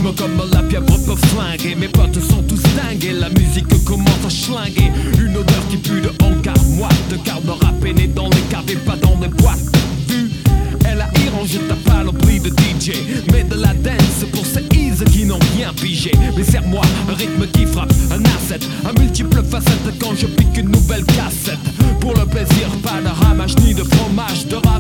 rythme comme la pieuvre peut flinguer. Mes potes sont tous dingues et la musique commence à schlinguer. Une odeur qui pue de hangar moite, car le rap est né dans les caves et pas dans les boîtes. Vu L.A.I. range ta panoplie de DJ, mais de la dance pour ces ease qui n'ont rien pigé. Mais serre-moi un rythme qui frappe, un asset, un